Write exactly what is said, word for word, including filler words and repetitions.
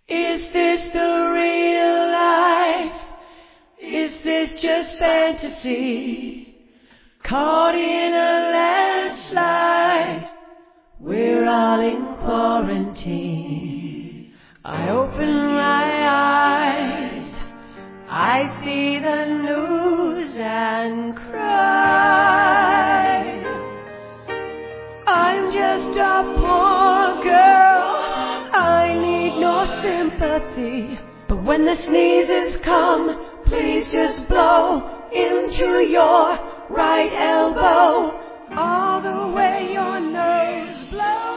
Is this the real life? Is this just fantasy? Caught in a landslide, we're all in quarantine. I open my eyes, I see the news and cry. I'm just a poor girl, I need no sympathy. But when the sneezes come, please just blow into your right elbow, all the way your nose blows.